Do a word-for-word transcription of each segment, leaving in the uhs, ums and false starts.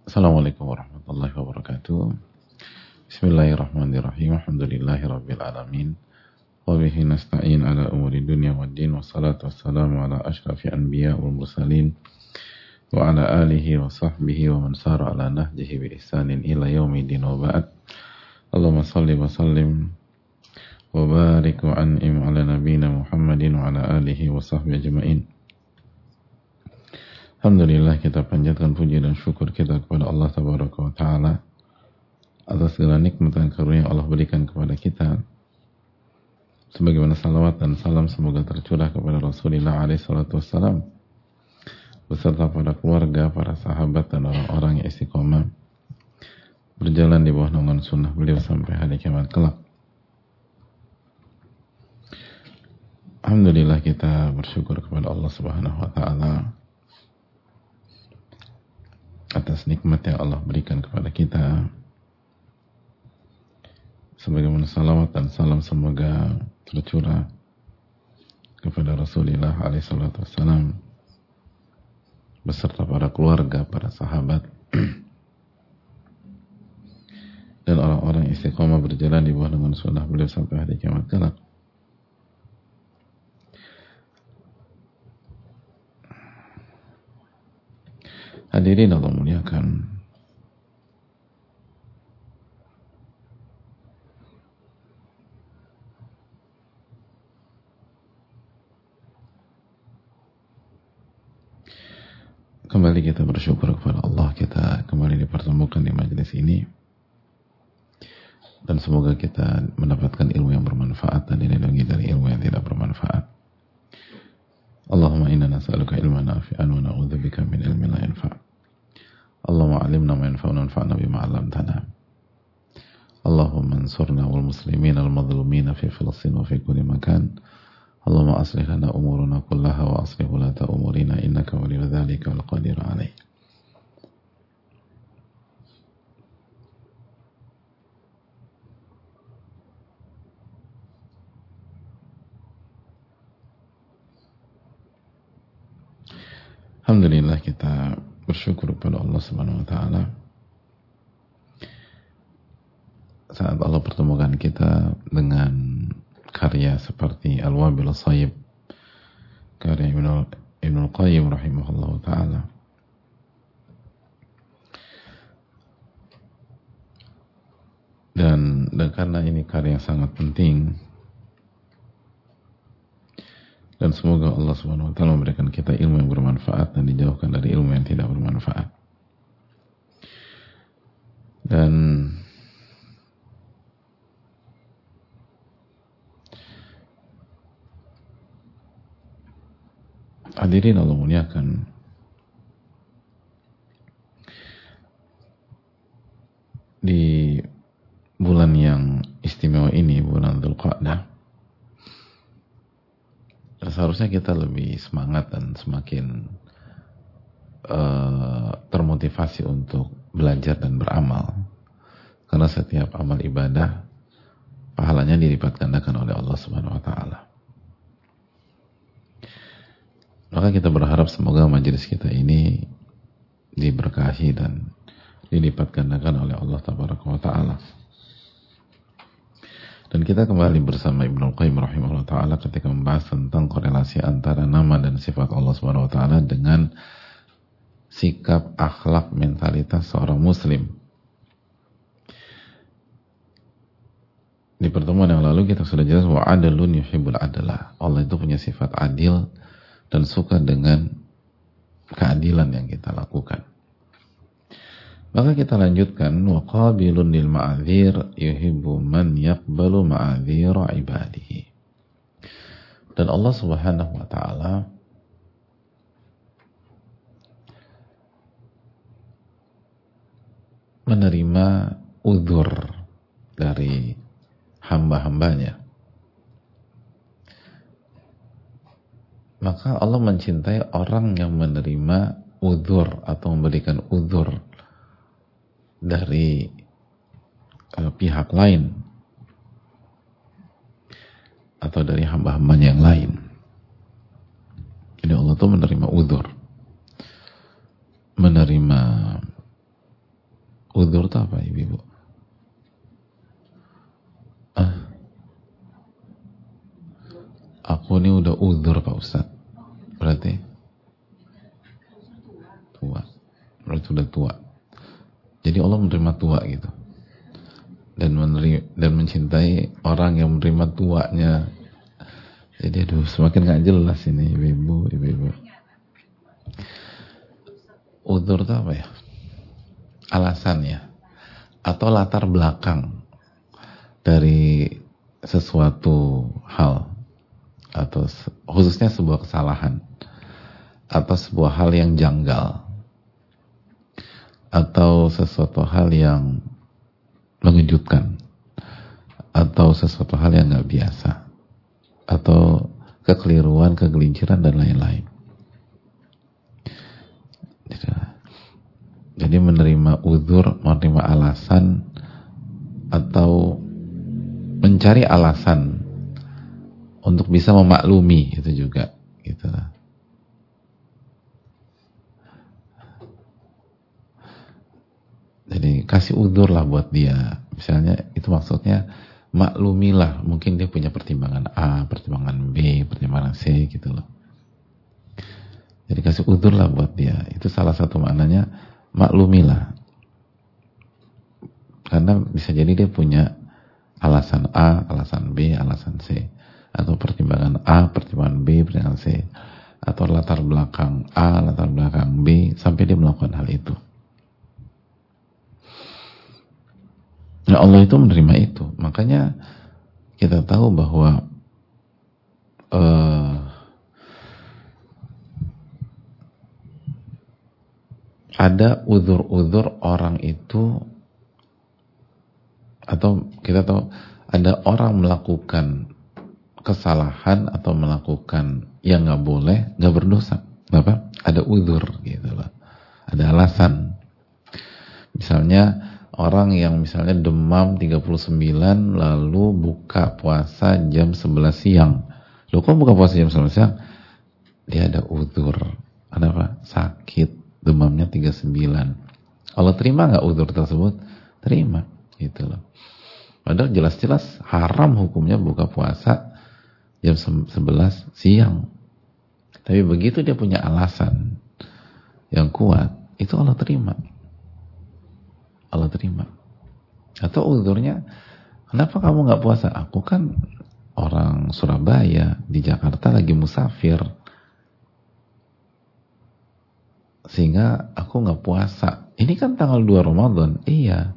Assalamualaikum warahmatullahi wabarakatuh. Bismillahirrahmanirrahim. Alhamdulillahi rabbil alamin. Wa bihi nasta'in ala umuri dunya waddin. Wassalatu wassalamu ala ashrafi anbiya wal mursalin. Wa ala alihi wa sahbihi wa man sara ala nahjihi bi ihsanin ila yaumidin wa ba'd. Allahumma salli wa sallim wa barik wa an'im ala nabiyina Muhammadin wa ala alihi wa sahbihi ajma'in. Alhamdulillah, kita panjatkan puji dan syukur kita kepada Allah Tabaraka wa Ta'ala atas segala nikmat dan karunia Allah berikan kepada kita. Sebagaimana salawat dan salam semoga tercurah kepada Rasulullah alaihi salatu wassalam beserta pada keluarga, para sahabat dan orang-orang yang istiqomah berjalan di bawah naungan sunnah beliau sampai hari kiamat kelak. Alhamdulillah, kita bersyukur kepada Allah Subhanahu wa Ta'ala atas nikmat yang Allah berikan kepada kita. Sebagaimana salawat dan salam semoga tercurah kepada Rasulullah alaihi salatu wassalam beserta para keluarga, para sahabat dan orang-orang istiqomah berjalan di bawah naungan sunnah beliau sampai hari kiamat kelak. Hadirin Allah muliakan, kembali kita bersyukur kepada Allah, kita kembali dipertemukan di majelis ini dan semoga kita mendapatkan ilmu yang bermanfaat dan dilindungi dari ilmu yang tidak bermanfaat. Allahumma inna nas'aluka ilman nafi'an wa na'udzubika min ilmin la yanfa'. Allahumma 'allimna ma yanfa'una wanfa'na bima 'allamtana. Allahumma ansurna wal muslimin al madhlumin fi Filistin wa fi kulli makan. Allahumma aslih lana umurana kullaha wa aslih ulata umurina innaka waliyyu dzalika wal qadiru 'alaih. Alhamdulillah, kita bersyukur kepada Allah Subhanahu wa Ta'ala saat Allah pertemukan kita dengan karya seperti Al-Wabil As-Sayyib, karya Ibnul Qayyim rahimahullah ta'ala. Dan, dan karena ini karya yang sangat penting, dan semoga Allah Subhanahu wa Ta'ala memberikan kita ilmu yang bermanfaat dan dijauhkan dari ilmu yang tidak bermanfaat. Dan hadirin Allah muliakan, di bulan yang istimewa ini, bulan Dzulqa'dah, seharusnya kita lebih semangat dan semakin uh, termotivasi untuk belajar dan beramal, karena setiap amal ibadah pahalanya dilipat gandakan oleh Allah Subhanahu wa Ta'ala. Maka kita berharap semoga majelis kita ini diberkahi dan dilipat gandakan oleh Allah Tabaraka wa Ta'ala. Dan kita kembali bersama Ibnul Qayyim rahimahullah ta'ala ketika membahas tentang korelasi antara nama dan sifat Allah subhanahu wa ta'ala dengan sikap, akhlak, mentalitas seorang muslim. Di pertemuan yang lalu kita sudah jelas wa adalun yuhibbul adalah. Allah itu punya sifat adil dan suka dengan keadilan yang kita lakukan. Maka kita lanjutkan, wa qabilun lil ma'adzir yuhibbu man yaqbalu ma'adzira ibadihi. Dan Allah Subhanahu wa Ta'ala menerima uzur dari hamba-hambanya. Maka Allah mencintai orang yang menerima uzur atau memberikan uzur dari uh, pihak lain atau dari hamba-hambanya yang lain. Jadi Allah itu menerima uzur, menerima Udzur itu apa, ibu-ibu? Ah, aku ini udah udzur Pak Ustadz. Berarti tua. Berarti udah tua. Jadi Allah menerima tua gitu. Dan menerima, dan mencintai orang yang menerima tuanya. Jadi aduh, semakin gak jelas ini ibu-ibu, ibu-ibu. Udzur itu apa ya? Alasan ya? Atau latar belakang dari sesuatu hal, atau khususnya sebuah kesalahan, atau sebuah hal yang janggal, atau sesuatu hal yang mengejutkan, atau sesuatu hal yang gak biasa, atau kekeliruan, kegelinciran, dan lain-lain. Jadi menerima udzur, menerima alasan, atau mencari alasan untuk bisa memaklumi, itu juga gitu lah. Jadi kasih udzur lah buat dia. Misalnya itu maksudnya maklumilah, mungkin dia punya pertimbangan A, pertimbangan B, pertimbangan C gitu loh. Jadi kasih udzur lah buat dia. Itu salah satu maknanya, maklumilah. Karena bisa jadi dia punya alasan A, alasan B, alasan C, atau pertimbangan A, pertimbangan B, pertimbangan C, atau latar belakang A, latar belakang B, sampai dia melakukan hal itu. Nah, Allah itu menerima itu. Makanya kita tahu bahwa uh, ada udzur-udzur orang itu, atau kita tahu ada orang melakukan kesalahan atau melakukan yang nggak boleh, nggak berdosa. Kenapa? Ada udzur gitu loh. Ada alasan. Misalnya orang yang misalnya demam tiga puluh sembilan lalu buka puasa jam sebelas siang. Loh, kok buka puasa jam sebelas siang? Dia ada udzur. Kenapa? Sakit, demamnya tiga puluh sembilan. Allah terima nggak udzur tersebut? Terima, gitu loh. Padahal jelas-jelas haram hukumnya buka puasa jam sebelas siang. Tapi begitu dia punya alasan yang kuat, itu Allah terima. Allah terima. Atau udzurnya, kenapa kamu nggak puasa? Aku kan orang Surabaya, di Jakarta lagi musafir, sehingga aku nggak puasa. Ini kan tanggal dua Ramadan. Iya,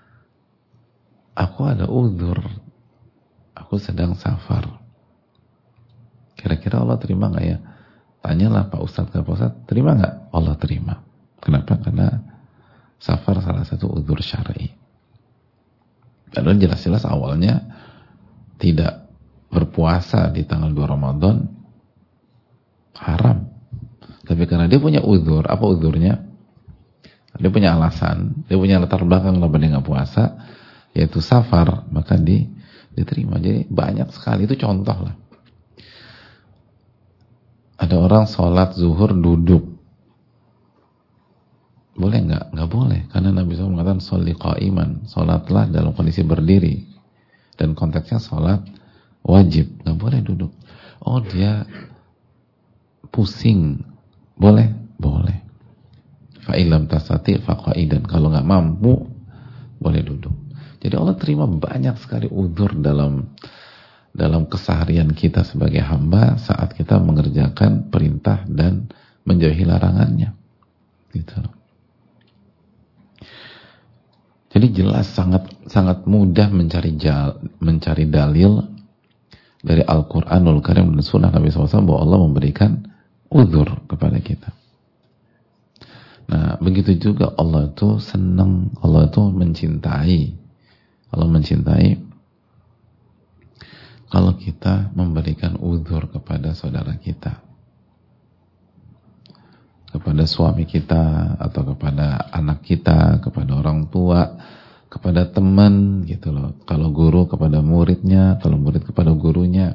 aku ada udzur, aku sedang safar. Kira-kira Allah terima nggak ya? Tanyalah Pak Ustadz ke Pak Ustadz, terima nggak? Allah terima. Kenapa? Karena safar salah satu udzur syar'i. Padahal jelas-jelas awalnya tidak berpuasa di tanggal dua Ramadan haram. Tapi karena dia punya udzur, apa udzurnya? Dia punya alasan, dia punya latar belakang kenapa dia nggak puasa, yaitu safar, maka di, diterima. Jadi banyak sekali, itu contoh lah. Ada orang sholat zuhur duduk. Boleh nggak? Nggak boleh, karena Nabi shallallahu alaihi wasallam mengatakan sholli qa'iman, sholatlah dalam kondisi berdiri, dan konteksnya sholat wajib, nggak boleh duduk. Oh, dia pusing, boleh? Boleh. Fa'ilam tasati faqa'idan, kalau nggak mampu boleh duduk. Jadi Allah terima banyak sekali udzur dalam dalam keseharian kita sebagai hamba saat kita mengerjakan perintah dan menjauhi larangannya, gitu. Jadi jelas sangat sangat mudah mencari jal, mencari dalil dari Al-Quranul Karim dan Sunnah Nabi shallallahu alaihi wasallam bahwa Allah memberikan udzur kepada kita. Nah, begitu juga Allah itu senang, Allah itu mencintai, Allah mencintai kalau kita memberikan udzur kepada saudara kita, kepada suami kita, atau kepada anak kita, kepada orang tua, kepada teman, gitu loh. Kalau guru kepada muridnya, kalau murid kepada gurunya.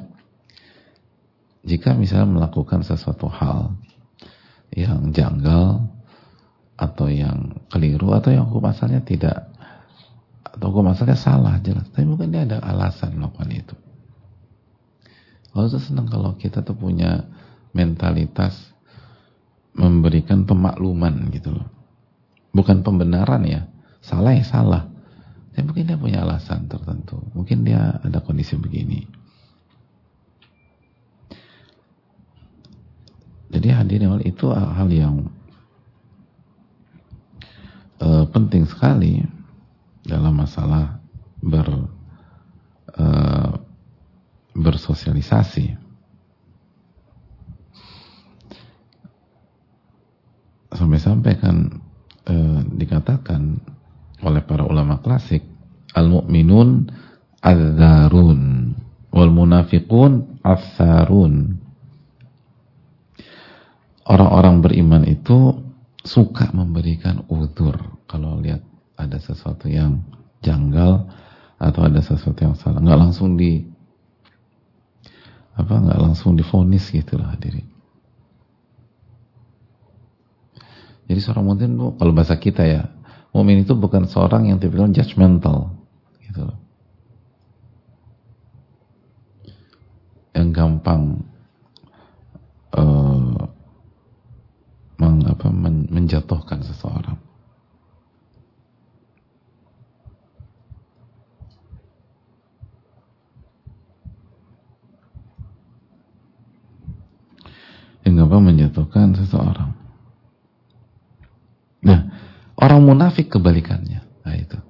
Jika misalnya melakukan sesuatu hal yang janggal, atau yang keliru, atau yang hukum asalnya tidak, atau hukum asalnya salah jelas, tapi mungkin dia ada alasan melakukan itu. Allah tuh senang kalau kita tuh punya mentalitas memberikan pemakluman gitu loh, bukan pembenaran ya, salah ya salah, tapi mungkin dia punya alasan tertentu, mungkin dia ada kondisi begini. Jadi hadirin itu hal yang Uh, penting sekali dalam masalah ber uh, bersosialisasi. Sampai-sampai kan uh, dikatakan oleh para ulama klasik, al-mu'minun adzarun wal munafiqun atsarun. Orang-orang beriman itu suka memberikan udzur kalau lihat ada sesuatu yang janggal atau ada sesuatu yang salah, nggak langsung di apa nggak langsung divonis gitu loh hadirin. Jadi seorang mukmin itu kalau bahasa kita ya, mukmin itu bukan seorang yang tipikal judgmental gitu loh, yang gampang uh, meng, apa, men, menjatuhkan seseorang. Yang gampang menjatuhkan seseorang. Nah, orang munafik kebalikannya. Nah itu.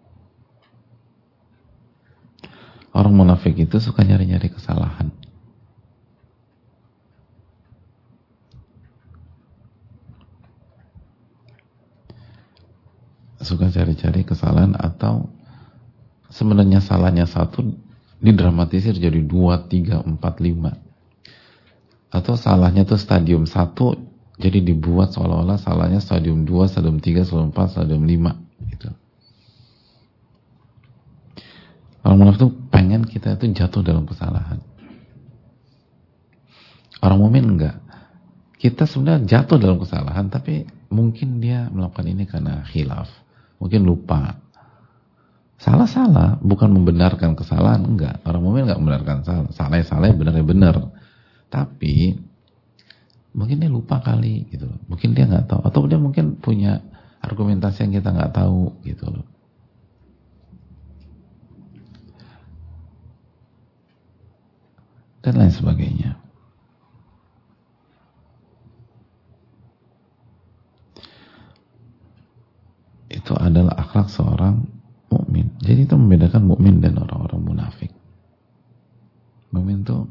Orang munafik itu suka nyari-nyari kesalahan. Suka cari-cari kesalahan, atau sebenarnya salahnya satu didramatisir jadi dua, tiga, empat, lima, atau salahnya tuh stadium satu jadi dibuat seolah-olah salahnya stadium dua, stadium tiga, stadium empat, stadium lima gitu. Orang munafik tuh pengen kita itu jatuh dalam kesalahan. Orang mukmin enggak. Kita sebenarnya jatuh dalam kesalahan, tapi mungkin dia melakukan ini karena khilaf, mungkin lupa. Salah-salah, bukan membenarkan kesalahan, enggak. Orang mukmin enggak membenarkan salah. Salah ya salah, benar ya benar. Tapi mungkin dia lupa kali gitu loh. Mungkin dia enggak tahu, atau dia mungkin punya argumentasi yang kita enggak tahu gitu loh. Dan lain sebagainya. Itu adalah akhlak seorang mukmin. Jadi itu membedakan mukmin dan orang-orang munafik. Mukmin itu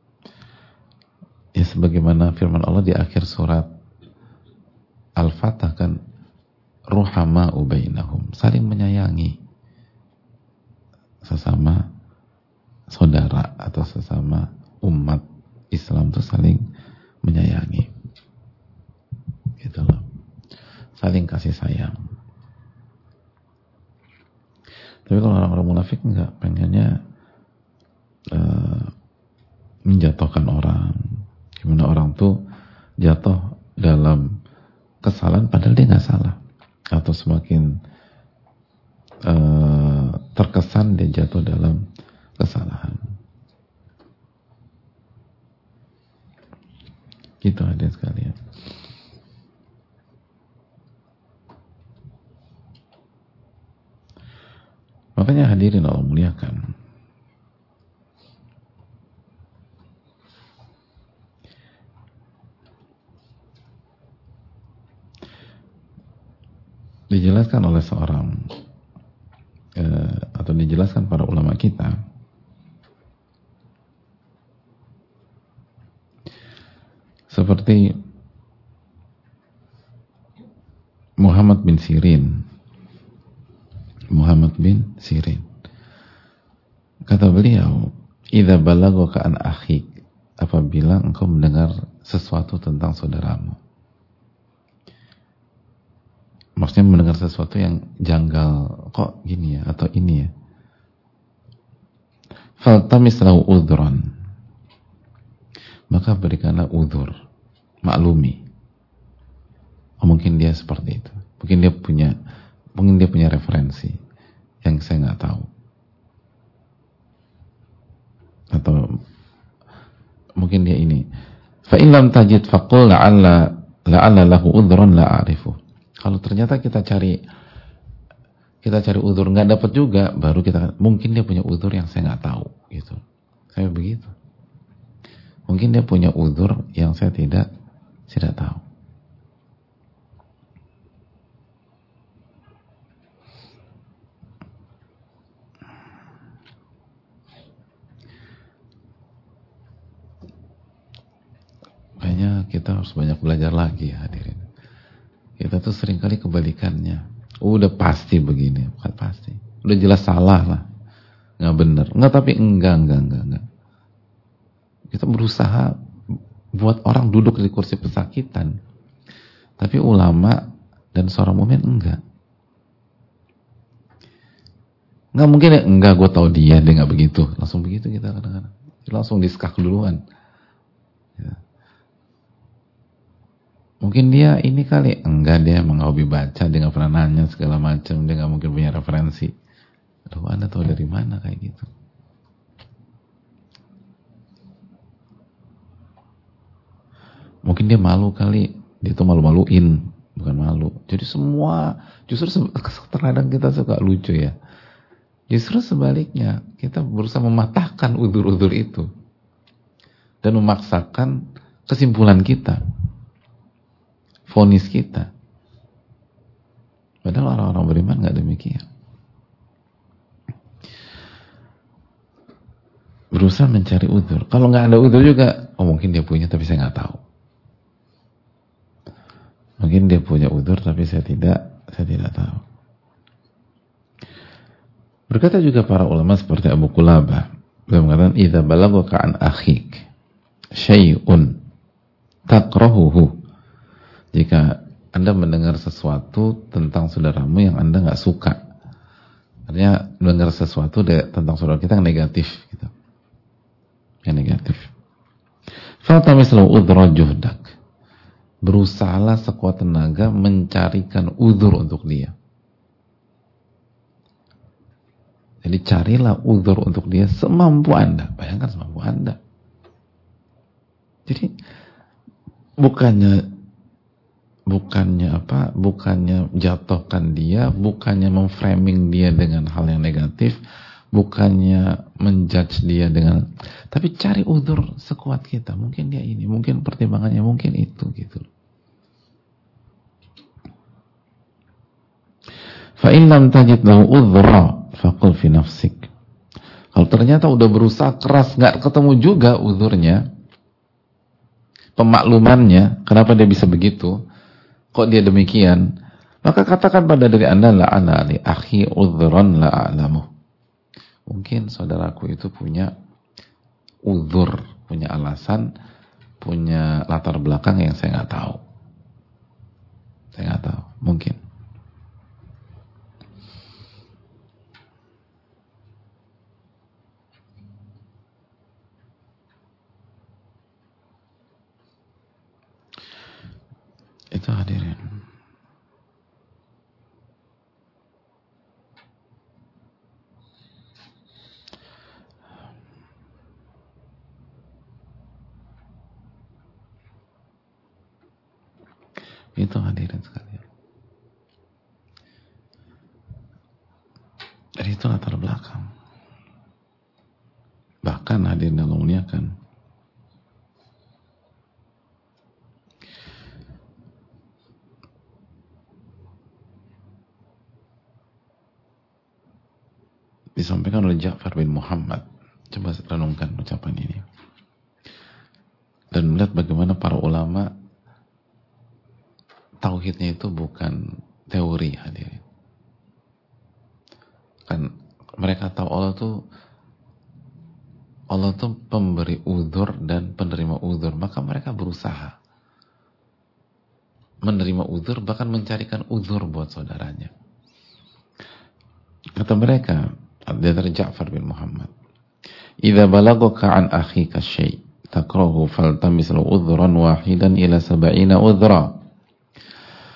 ya sebagaimana firman Allah di akhir surat Al-Fatah kan, ruhama'u bainahum, saling menyayangi sesama saudara atau sesama umat Islam, itu saling menyayangi. Gitu loh. Saling kasih sayang. Tapi kalau orang-orang munafik enggak, pengennya uh, menjatuhkan orang. Gimana orang tuh jatuh dalam kesalahan padahal dia nggak salah, atau semakin uh, terkesan dia jatuh dalam kesalahan. Gitu hadirin sekalian. Makanya hadirin Allah muliakan, dijelaskan oleh seorang eh, atau dijelaskan para ulama kita, seperti Muhammad bin Sirin. Muhammad bin Sirin, kata beliau, idza balagaka an akhik, apabila engkau mendengar sesuatu tentang saudaramu. Maksudnya mendengar sesuatu yang janggal, kok gini ya, atau ini ya. Faltamis lahu udhran, maka berikanlah udhur, maklumi. Oh, mungkin dia seperti itu. Mungkin dia punya, mungkin dia punya referensi yang saya nggak tahu. Atau mungkin dia ini. Fa in lam tajid faqul la'alla la'alla lahu udhran la a'rifu. Kalau ternyata kita cari kita cari udzur nggak dapat juga, baru kita mungkin dia punya udzur yang saya nggak tahu gitu. Saya begitu. Mungkin dia punya udzur yang saya tidak tidak tahu. Kayaknya kita harus banyak belajar lagi ya hadirin. Kita tuh seringkali kebalikannya. Udah pasti begini, bukan pasti. Udah jelas salah lah, nggak bener. Nggak, tapi enggak, enggak, enggak, enggak. Kita berusaha buat orang duduk di kursi pesakitan, tapi ulama dan seorang mukmin enggak. Nggak mungkin ya, enggak, gue tahu dia, dia nggak begitu. Langsung begitu kita kadang-kadang. Langsung diskak duluan. Ya. Mungkin dia ini kali, enggak, dia emang hobi baca, dia nggak pernah nanya segala macam, dia nggak mungkin punya referensi. Aduh, Anda tahu dari mana kayak gitu? Mungkin dia malu kali, dia tuh malu-maluin, bukan malu. Jadi semua, justru terkadang kita suka lucu ya. Justru sebaliknya, kita berusaha mematahkan udzur-udzur itu dan memaksakan kesimpulan kita. Vonis kita. Padahal orang-orang beriman gak demikian. Berusaha mencari udzur. Kalau gak ada udzur juga, oh mungkin dia punya tapi saya gak tahu. Mungkin dia punya udzur tapi saya tidak, saya tidak tahu. Berkata juga para ulama seperti Abu Qulabah, beliau mengatakan, "Idza balagaka an akhik syai'un takrahuhu." Jika Anda mendengar sesuatu tentang saudaramu yang Anda nggak suka, artinya mendengar sesuatu tentang saudara kita yang negatif, gitu. Yang negatif. Fatamislu udhra juhdak. Berusahalah sekuat tenaga mencarikan udzur untuk dia. Jadi carilah udzur untuk dia semampu Anda. Bayangkan semampu Anda. Jadi bukannya bukannya apa? Bukannya jatuhkan dia, bukannya memframing dia dengan hal yang negatif, bukannya menjudge dia dengan, tapi cari udzur sekuat kita. Mungkin dia ini, mungkin pertimbangannya mungkin itu gitu. Fa in lam tajid lahu udhra faqul fi nafsik. Kalau ternyata udah berusaha keras nggak ketemu juga udzurnya, pemaklumannya, kenapa dia bisa begitu? Kok dia demikian? Maka katakan pada diri Anda, la'ana li akhi udhran la'alamu. Mungkin saudaraku itu punya udzur, punya alasan, punya latar belakang yang saya nggak tahu. Saya nggak tahu, mungkin. Itu hadirin. Itu hadirin sekalian. Jadi itu latar belakang. Bahkan hadirin yang memuliakan, disampaikan oleh Ja'far bin Muhammad. Coba renungkan ucapan ini dan melihat bagaimana para ulama tauhidnya itu bukan teori hadirin. Kan mereka tahu Allah tuh Allah tuh pemberi udzur dan penerima udzur, maka mereka berusaha menerima udzur, bahkan mencarikan udzur buat saudaranya. Kata mereka dari Ja'far bin Muhammad, "Idza balagaka an akhika syai' takrahu faltamis lahu udhran wahidan ila sab'ina udhra."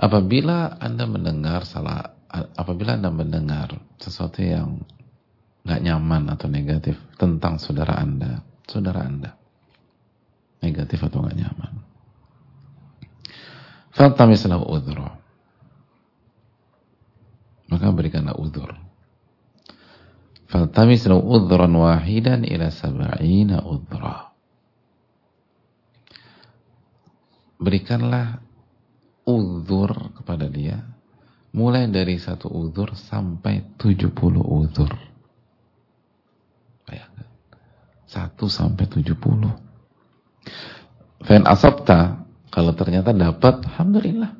Apabila Anda mendengar salah, apabila Anda mendengar sesuatu yang nggak nyaman atau negatif tentang saudara Anda, saudara Anda, negatif atau nggak nyaman, faltamis lahu udhra, maka berikanlah udhur. Faltamis lahu udhran wahidan ila sab'ina udhra. Berikanlah udhur kepada dia mulai dari satu udhur sampai tujuh puluh udhur. Bayangkan, satu sampai tujuh puluh. Fa'in asabta, kalau ternyata dapat, alhamdulillah.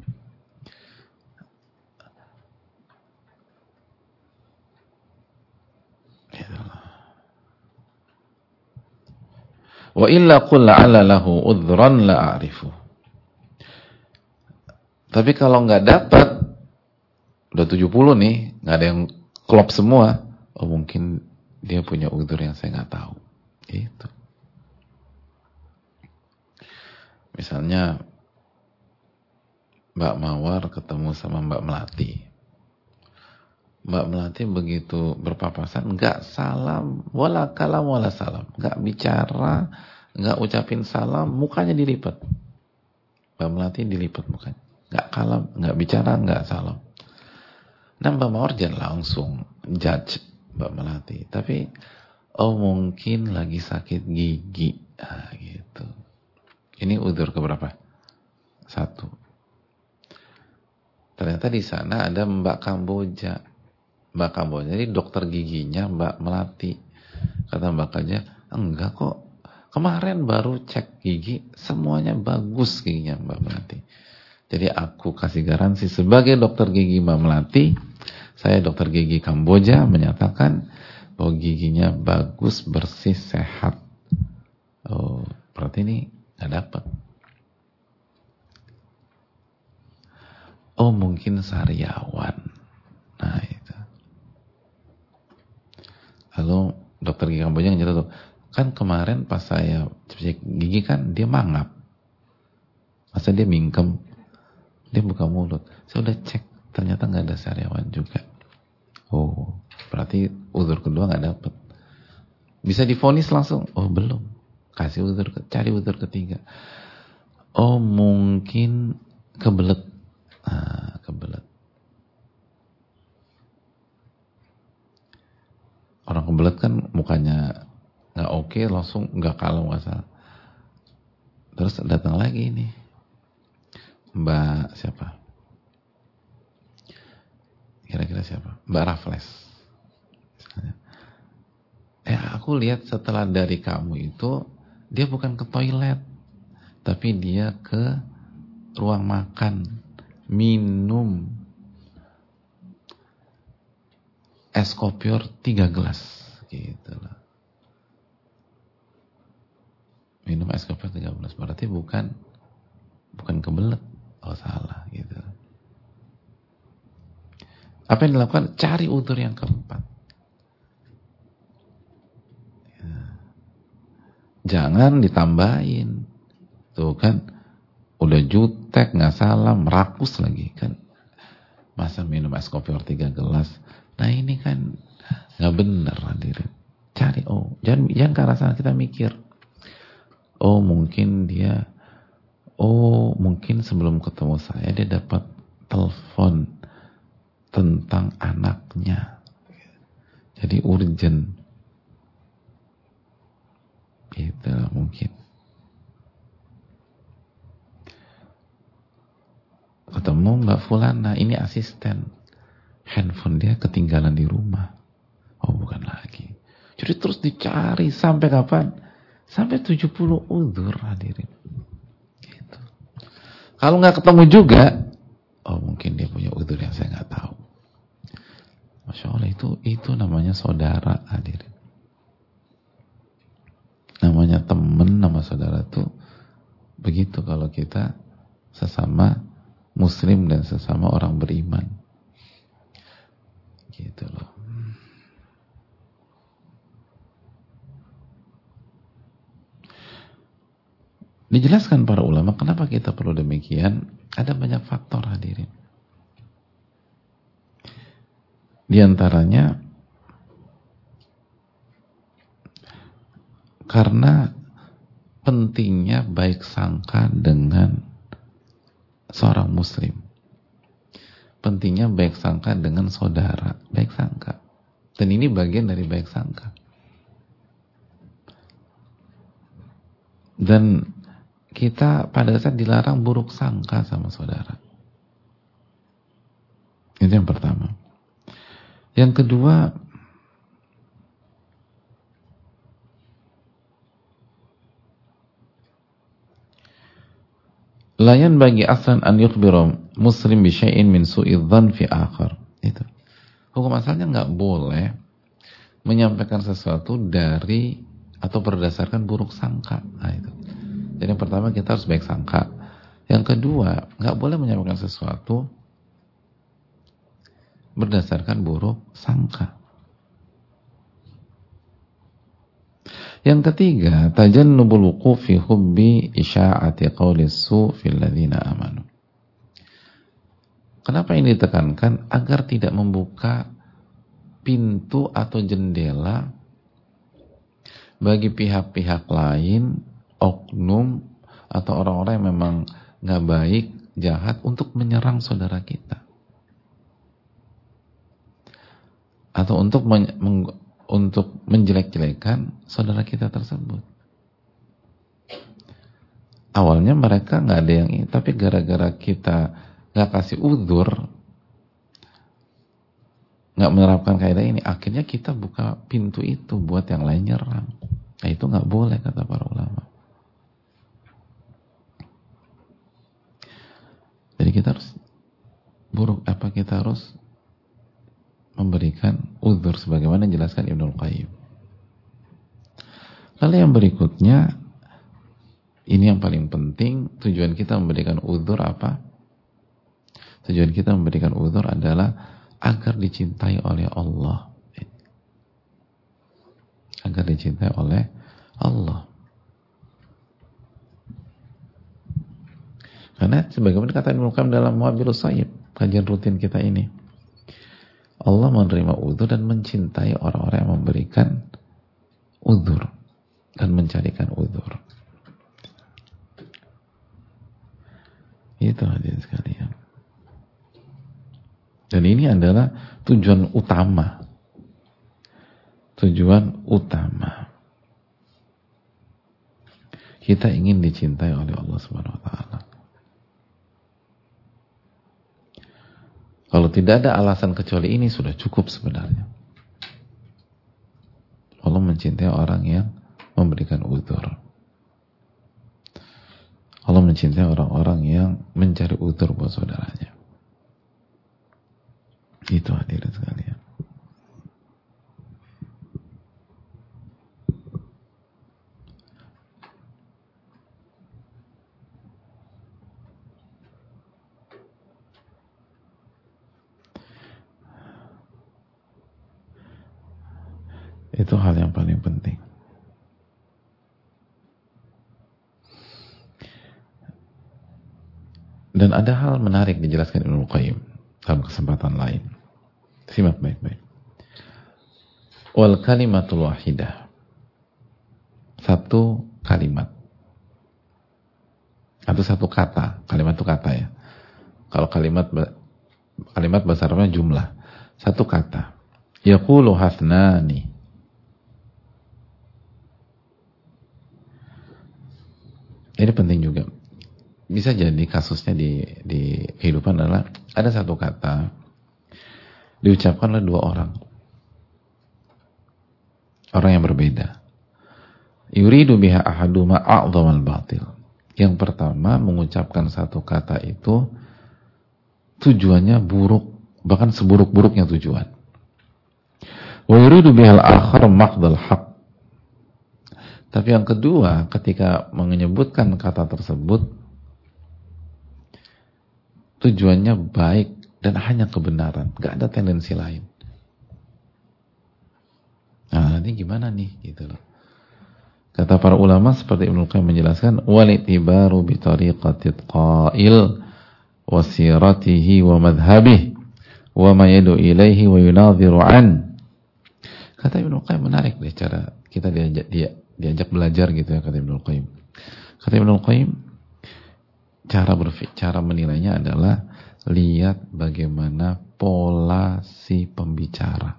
Wa illa qul la'alla lahu udhran la a'rifu. Tapi kalau nggak dapat, udah tujuh puluh nih, nggak ada yang klop semua, oh mungkin dia punya udhur yang saya nggak tahu. Itu. Misalnya Mbak Mawar ketemu sama Mbak Melati. Mbak Melati begitu berpapasan, nggak salam, wala kalam wala salam, nggak bicara, nggak ucapin salam, mukanya dilipat. Mbak Melati dilipat mukanya, nggak kalam, nggak bicara, nggak salam. Nah Mbak Mawar jangan langsung judge Mbak Melati, tapi oh mungkin lagi sakit gigi, nah, gitu. Ini udhur keberapa? Satu. Ternyata di sana ada Mbak Kamboja. Mbak Kamboja, jadi dokter giginya Mbak Melati. Kata Mbak Kaja, enggak kok. Kemarin baru cek gigi, semuanya bagus giginya Mbak Melati. Jadi aku kasih garansi sebagai dokter gigi Mbak Melati, saya dokter gigi Kamboja menyatakan bahwa giginya bagus, bersih, sehat. Oh, berarti ini nggak dapat. Oh, mungkin sariawan. Nah, itu. Lalu dokter gigi Kamboja ngerti tuh, kan kemarin pas saya cek gigi kan dia mangap. Masa dia mingkem, dia buka mulut. Saya udah cek, ternyata nggak ada sariawan juga. Oh, berarti udhur kedua nggak dapet. Bisa divonis langsung? Oh belum. Kasih udhur, cari udhur ketiga. Oh mungkin kebelet. Ah, kebelet. Orang kebelet kan mukanya nggak oke, langsung nggak kalem nggak salah. Terus datang lagi nih Mbak siapa? Kira-kira siapa? Mbak Raffles. Misalnya. Eh aku lihat setelah dari kamu itu dia bukan ke toilet, tapi dia ke ruang makan, minum es kopior tiga gelas, gitu loh. Minum es kopior tiga gelas, berarti bukan bukan kebelet, oh salah, gitu. Apa yang dilakukan? Cari udhur yang keempat. Ya. Jangan ditambahin, tuh kan, udah jutek, nggak salam, rakus lagi kan. Masa minum es kopior tiga gelas? Nah ini kan nggak benar, hadirin. Cari, oh jangan jangan ke arah sana, kita mikir. Oh mungkin dia, oh mungkin sebelum ketemu saya dia dapat telepon tentang anaknya, jadi urgent. Gitu mungkin. Ketemu Mbak Fulana, ini asisten. Handphone dia ketinggalan di rumah. Oh bukan lagi. Jadi terus dicari sampai kapan? Sampai tujuh puluh udhur, hadirin. Gitu. Kalau nggak ketemu juga, oh mungkin dia punya udhur yang saya nggak tahu. Masya Allah, itu itu namanya saudara, hadirin. Namanya temen, nama saudara tuh begitu kalau kita sesama muslim dan sesama orang beriman. Gitu loh. Dijelaskan para ulama kenapa kita perlu demikian, ada banyak faktor hadirin. Di antaranya karena pentingnya baik sangka dengan seorang muslim. Pentingnya baik sangka dengan saudara, baik sangka. Dan ini bagian dari baik sangka. Dan kita pada saat dilarang buruk sangka sama saudara. Itu yang pertama. Yang kedua, layan bagi aslan an yukhbira muslim bi syai'in min su'i dzan fi akhar. Itu. Hukum asalnya nggak boleh menyampaikan sesuatu dari atau berdasarkan buruk sangka. Nah, itu. Jadi yang pertama kita harus baik sangka. Yang kedua, nggak boleh menyampaikan sesuatu berdasarkan buruk sangka. Yang ketiga, tajannubul wuquf fi hubbi isya'ati qawli su' fil ladzina amanu. Kenapa ini ditekankan? Agar tidak membuka pintu atau jendela bagi pihak-pihak lain, oknum atau orang-orang yang memang nggak baik, jahat untuk menyerang saudara kita, atau untuk men meng untuk menjelek-jelekan saudara kita tersebut. Awalnya mereka nggak ada yang ini, tapi gara-gara kita nggak kasih uzur, nggak menerapkan kaidah ini, akhirnya kita buka pintu itu buat yang lain nyerang. Nah, itu nggak boleh kata para ulama. Jadi kita harus buruk apa kita harus memberikan uzur sebagaimana dijelaskan Ibnul Qayyim. Lalu yang berikutnya, ini yang paling penting, tujuan kita memberikan uzur apa? Tujuan kita memberikan uzur adalah agar dicintai oleh Allah. Agar dicintai oleh Allah. Karena sebagaimana kata Ibnu Qayyim dalam Muwabilus Sayyib, kajian rutin kita ini, Allah menerima uzur dan mencintai orang-orang yang memberikan uzur dan mencarikan uzur. Itu hadirin sekalian. Dan ini adalah tujuan utama. Tujuan utama. Kita ingin dicintai oleh Allah Subhanahu wa taala. Kalau tidak ada alasan kecuali ini sudah cukup sebenarnya. Allah mencintai orang yang memberikan uzur. Allah mencintai orang-orang yang mencari uzur buat saudaranya. Itu hadirin sekalian. Itu hal yang paling penting. Dan ada hal menarik dijelaskan Ibnu Qayyim dalam kesempatan lain. Simak baik-baik. Wal kalimatul wahidah. Satu kalimat. Atau satu kata. Kalimat itu kata ya. Kalau kalimat kalimat bahasa Arabnya jumlah. Satu kata. Yaqulu hasnani. Ini penting juga. Bisa jadi kasusnya di, di kehidupan adalah ada satu kata diucapkan oleh dua orang. Orang yang berbeda. Yuridu biha ahaduma a'dhamal batil. Yang pertama mengucapkan satu kata itu tujuannya buruk, bahkan seburuk-buruknya tujuan. Wa yuridu bihal akhar maqdal haq. Tapi yang kedua, ketika menyebutkan kata tersebut, tujuannya baik dan hanya kebenaran, gak ada tendensi lain. Nah, nanti gimana nih, gitu loh. Kata para ulama seperti Ibnu Qayyim menjelaskan, walitibaru bi tariqatit qail wa siratihi wa madhhabihi wa ma yadu ilaihi wa yunadhiru an. Kata Ibnu Qayyim, menarik deh cara kita diajak dia diajak belajar gitu ya, kata Ibnu Qayyim. Kata Ibnu Qayyim, cara berpikir, cara menilainya adalah lihat bagaimana pola si pembicara.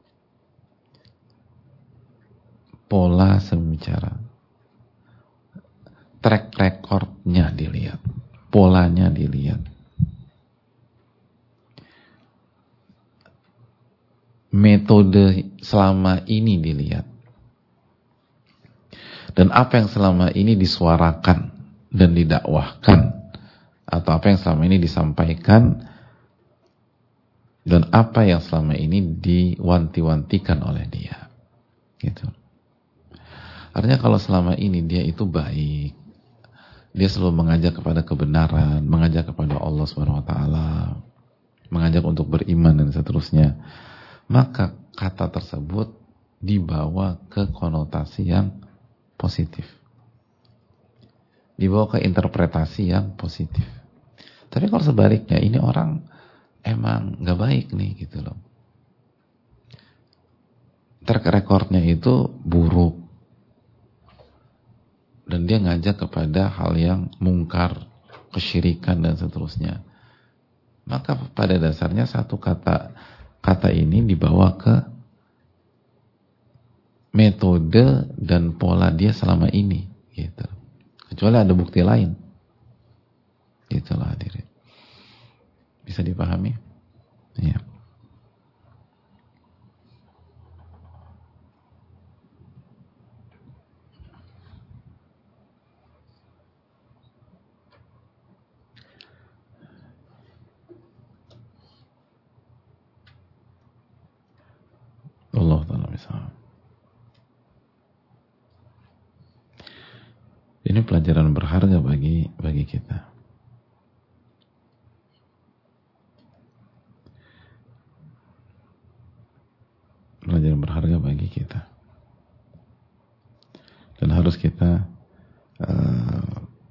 Pola sembicara, track recordnya dilihat, polanya dilihat, metode selama ini dilihat, dan apa yang selama ini disuarakan dan didakwahkan, atau apa yang selama ini disampaikan, dan apa yang selama ini diwanti-wantikan oleh dia, gitu. Artinya kalau selama ini dia itu baik, dia selalu mengajak kepada kebenaran, mengajak kepada Allah Subhanahu Wa Taala, mengajak untuk beriman dan seterusnya, maka kata tersebut dibawa ke konotasi yang positif, dibawa ke interpretasi yang positif. Tapi kalau sebaliknya, ini orang emang nggak baik nih, gitu loh. Track recordnya itu buruk, dan dia ngajak kepada hal yang mungkar, kesyirikan dan seterusnya, maka pada dasarnya satu kata kata ini dibawa ke metode dan pola dia selama ini, gitu. Kecuali ada bukti lain, itulah hadirin. Bisa dipahami? Iya. Allah Ta'ala bisa. Ini pelajaran berharga bagi bagi kita. Pelajaran berharga bagi kita. Dan harus kita uh,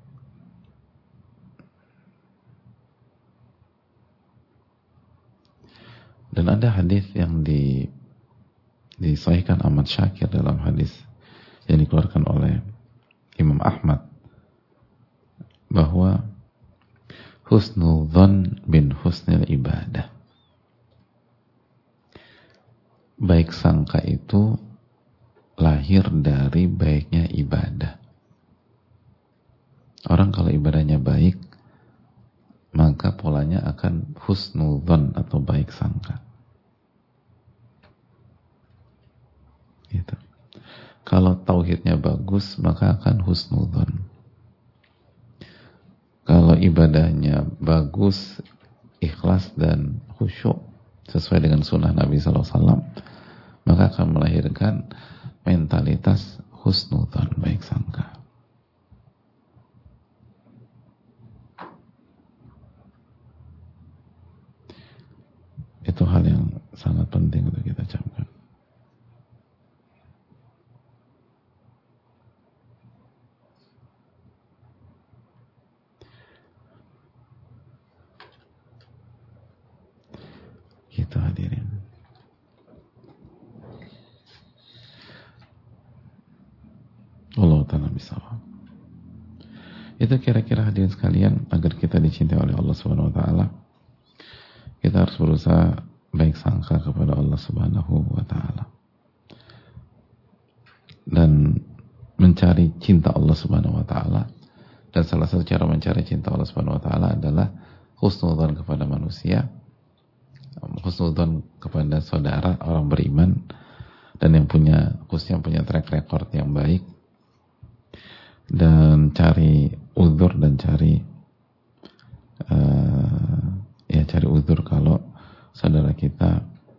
dan ada hadis yang di disahihkan Ahmad Syakir dalam hadis yang dikeluarkan oleh Imam Ahmad, bahwa husnul dzan bin husnil ibadah, baik sangka itu lahir dari baiknya ibadah. Orang kalau ibadahnya baik, maka polanya akan husnul dzan atau baik sangka. Gitu. Kalau tauhidnya bagus, maka akan husnudzon. Kalau ibadahnya bagus, ikhlas dan khusyuk sesuai dengan sunnah Nabi Sallallahu Alaihi Wasallam, maka akan melahirkan mentalitas husnudzon, baik sangka. Itu hal yang sangat penting untuk kita camkan. Gitu hadirin. Allah Ta'ala bisa. Itu kira-kira hadirin sekalian, agar kita dicintai oleh Allah Subhanahu Wa Taala, kita harus berusaha baik sangka kepada Allah Subhanahu Wa Taala dan mencari cinta Allah Subhanahu Wa Taala. Dan salah satu cara mencari cinta Allah Subhanahu Wa Taala adalah husnudzon kepada manusia, husnudzon kepada saudara orang beriman, dan yang punya khususnya punya track record yang baik, dan cari uzur dan cari uh, ya cari uzur kalau saudara kita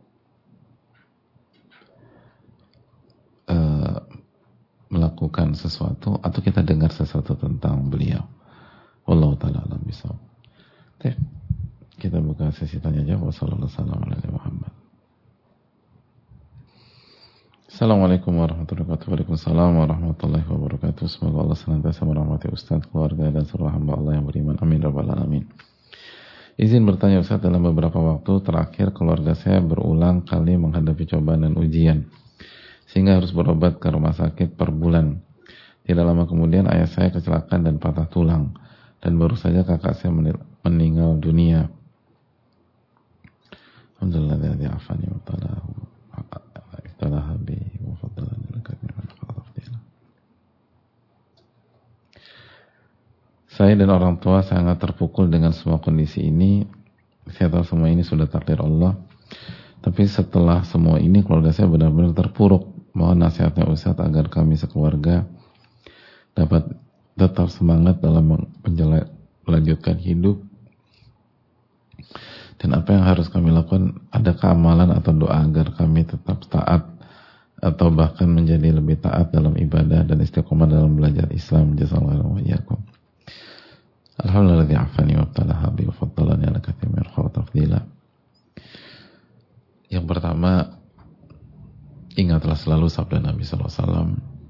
uh, melakukan sesuatu atau kita dengar sesuatu tentang beliau. Wallahu ta'ala alam bisawab. Kita buka sesi tanya jawab. Wassalamualaikum warahmatullahi wabarakatuh. Assalamualaikum warahmatullahi wabarakatuh. Waalaikumsalam warahmatullahi wabarakatuh. Semoga Allah senantiasa merahmati Ustaz, keluarga, dan seluruh hamba Allah yang beriman. Amin rabbal alamin. Izin bertanya Ustaz, dalam beberapa waktu terakhir keluarga saya berulang kali menghadapi cobaan dan ujian, sehingga harus berobat ke rumah sakit per bulan. Tidak lama kemudian ayah saya kecelakaan dan patah tulang, dan baru saja kakak saya meninggal dunia. Alhamdulillah dari afani wa talahu. Saya dan orang tua sangat terpukul dengan semua kondisi ini. Saya tahu semua ini sudah takdir Allah, tapi setelah semua ini keluarga saya benar-benar terpuruk. Mohon nasihatnya Ustaz agar kami sekeluarga dapat tetap semangat dalam melanjutkan hidup, dan apa yang harus kami lakukan, adakah amalan atau doa agar kami tetap taat atau bahkan menjadi lebih taat dalam ibadah dan istiqomah dalam belajar Islam. Jazakallahu iyyakum. Alhamdulillah afani wa ta'ala bi faddalani ala katsir min tafdila. Yang pertama, ingatlah selalu sabda Nabi sallallahu alaihi wasallam,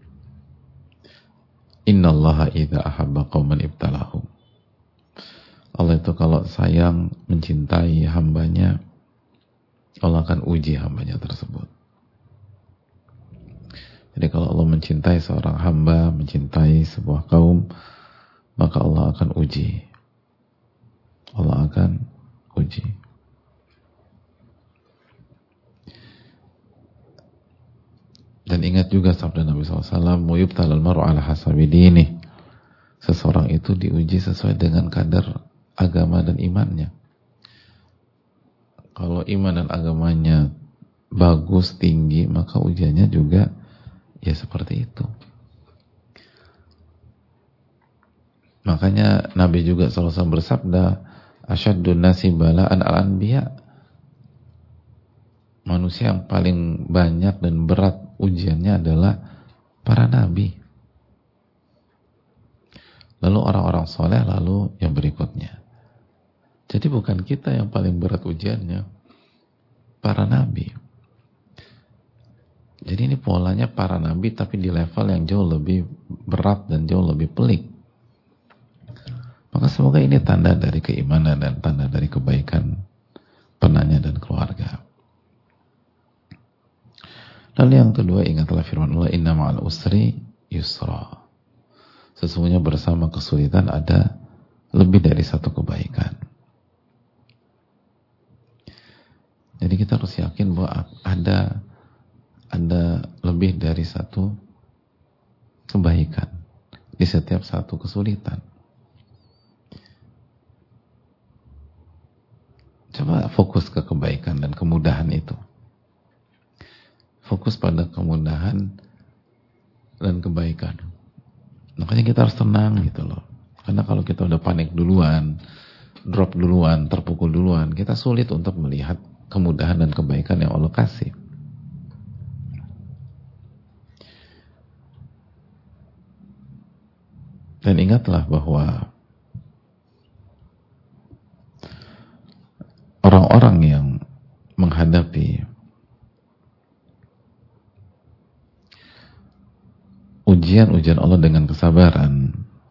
innallaha idza ahabba qauman ibtalahum. Allah itu kalau sayang, mencintai hambanya, Allah akan uji hambanya tersebut. Jadi kalau Allah mencintai seorang hamba, mencintai sebuah kaum, maka Allah akan uji. Allah akan uji. Dan ingat juga sabda Nabi sallallahu alaihi wasallam, "Yubtalal mar'u ala hasabi dinih." Seseorang itu diuji sesuai dengan kadar agama dan imannya. Kalau iman dan agamanya bagus, tinggi, maka ujiannya juga ya seperti itu. Makanya Nabi juga sallallahu alaihi wasallam bersabda, "Asyaddun nasi bala'an al-anbiya." Manusia yang paling banyak dan berat ujiannya adalah para nabi. Lalu orang-orang soleh, lalu yang berikutnya. Jadi bukan kita yang paling berat ujiannya, para nabi. Jadi ini polanya para nabi, tapi di level yang jauh lebih berat dan jauh lebih pelik. Maka semoga ini tanda dari keimanan dan tanda dari kebaikan penanya dan keluarga. Lalu yang kedua, ingatlah firman Allah, inna ma'al usri yusra. Sesungguhnya bersama kesulitan ada lebih dari satu kebaikan. Jadi kita harus yakin bahwa ada ada lebih dari satu kebaikan di setiap satu kesulitan. Coba fokus ke kebaikan dan kemudahan itu. Fokus pada kemudahan dan kebaikan. Makanya kita harus tenang gitu loh. Karena kalau kita udah panik duluan, drop duluan, terpukul duluan, kita sulit untuk melihat kemudahan dan kebaikan yang Allah kasih. Dan ingatlah bahwa orang-orang yang menghadapi ujian-ujian Allah dengan kesabaran,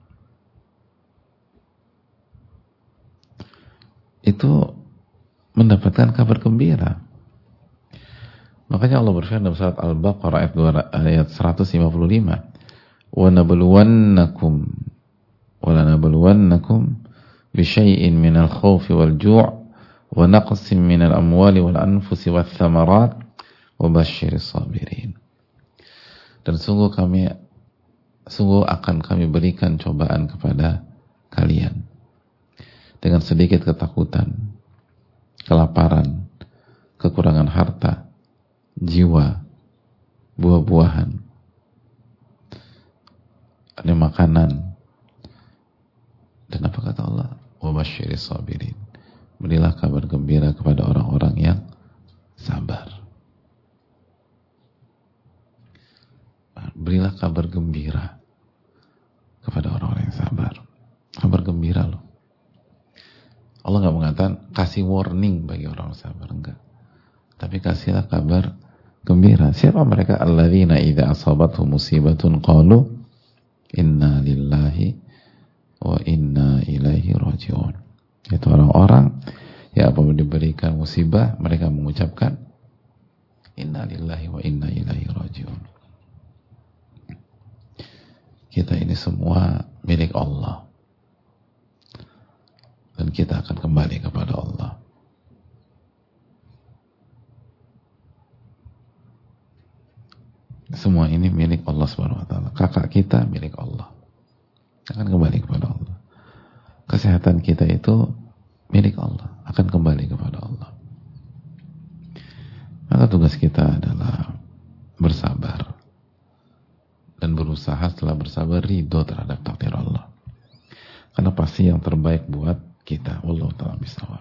itu mendapatkan kabar gembira. Makanya Allah berfirman dalam surat Al-Baqarah ayat seratus lima puluh lima, "Wa nabluwannakum wa lanabluwannakum bi syai'in minal khaufi wal ju' wa naqsin minal amwali wal anfusi wath thamarat wa basyiris sabirin." Dan sungguh kami sungguh akan kami berikan cobaan kepada kalian dengan sedikit ketakutan, kelaparan, kekurangan harta, jiwa, buah-buahan, ada makanan. Dan apa kata Allah? Wa basyiris sabirin. Berilah kabar gembira kepada orang-orang yang sabar. Berilah kabar gembira kepada orang-orang yang sabar. Kabar gembira loh. Allah nggak mengatakan kasih warning bagi orang sabar, enggak. Tapi kasihlah kabar gembira. Siapa mereka? Alladzina idza asabatuhum musibatun qalu inna lillahi wa inna ilaihi raji'un. Itu orang-orang yang apabila diberikan musibah mereka mengucapkan inna lillahi wa inna ilaihi raji'un. Kita ini semua milik Allah dan kita akan kembali kepada Allah. Semua ini milik Allah subhanahu wa taala. Kakak kita milik Allah, akan kembali kepada Allah. Kesehatan kita itu milik Allah, akan kembali kepada Allah. Maka tugas kita adalah bersabar dan berusaha setelah bersabar ridho terhadap takdir Allah. Karena pasti yang terbaik buat kita. Wallahu ta'ala bishawab.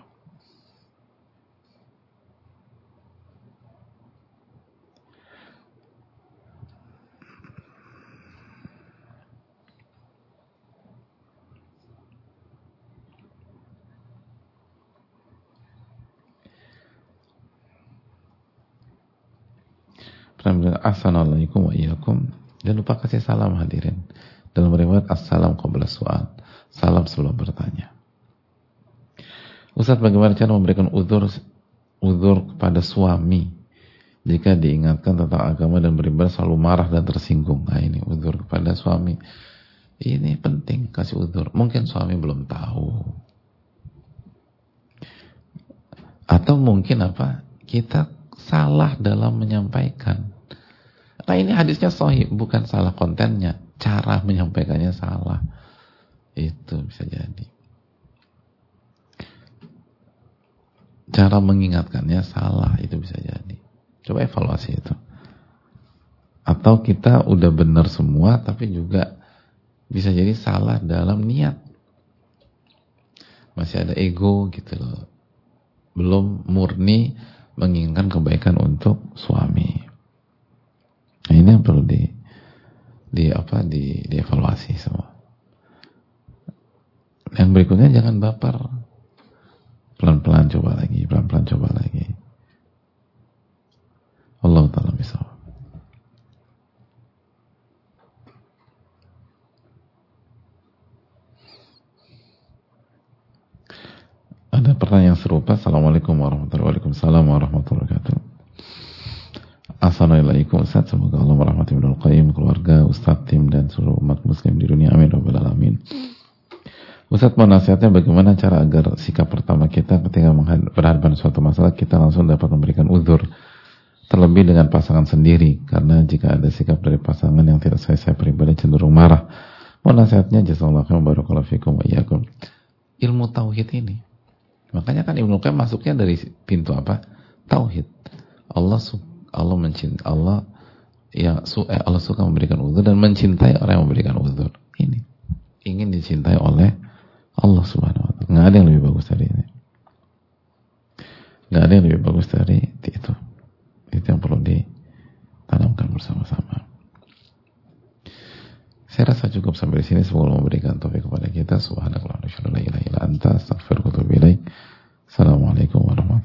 Assalamualaikum wa iyyakum. Jangan lupa kasih salam hadirin. Dalam riwayat assalam qabla su'al. Salam sebelum bertanya. Ustaz, bagaimana cara memberikan uzur uzur kepada suami jika diingatkan tentang agama dan beribadah selalu marah dan tersinggung? Nah, ini uzur kepada suami. Ini penting, kasih uzur. Mungkin suami belum tahu. Atau mungkin apa? Kita salah dalam menyampaikan. Nah, ini hadisnya sahih, bukan salah kontennya, cara menyampaikannya salah. Itu bisa jadi. Cara mengingatkannya salah, itu bisa jadi. Coba evaluasi itu. Atau kita udah benar semua, tapi juga bisa jadi salah dalam niat. Masih ada ego gitu loh. Belum murni menginginkan kebaikan untuk suami. Nah, ini yang perlu di di apa di dievaluasi semua. Yang berikutnya jangan baper. Pelan-pelan coba lagi, pelan-pelan coba lagi. Allah Ta'ala bisa. Ada pertanyaan serupa. Assalamualaikum warahmatullahi wabarakatuh. Assalamualaikum warahmatullahi wabarakatuh. Assalamualaikum Ustaz, semoga Allah merahmati Ibnul Qayyim, keluarga, Ustaz, tim, dan seluruh umat muslim di dunia. Amin rabbal alamin. Ustaz, mau nasihatnya bagaimana cara agar sikap pertama kita ketika berhadapan suatu masalah kita langsung dapat memberikan uzur, terlebih dengan pasangan sendiri, karena jika ada sikap dari pasangan yang tidak sesuai, saya pribadi cenderung marah. Mau nasihatnya, jazakallahu khairan, barakallahu fikum wa iyyakum. Ilmu tauhid ini, makanya kan Ibnu Qayyim masuknya dari pintu apa? Tauhid. Allah Allah mencintai Allah yang eh, Allah suka memberikan uzur dan mencintai orang yang memberikan uzur. Ini ingin dicintai oleh Allah Subhanahu wa taala. Enggak ada yang lebih bagus dari ini. Enggak ada yang lebih bagus dari itu. Itu yang perlu ditanamkan bersama-sama. Saya rasa cukup sampai di sini. Semoga Allah memberikan taufik kepada kita. Subhanallah wa bihamdihi, la ilaha illa anta, astaghfiruka wa atubu ilaik. Assalamualaikum warahmatullahi wabarakatuh.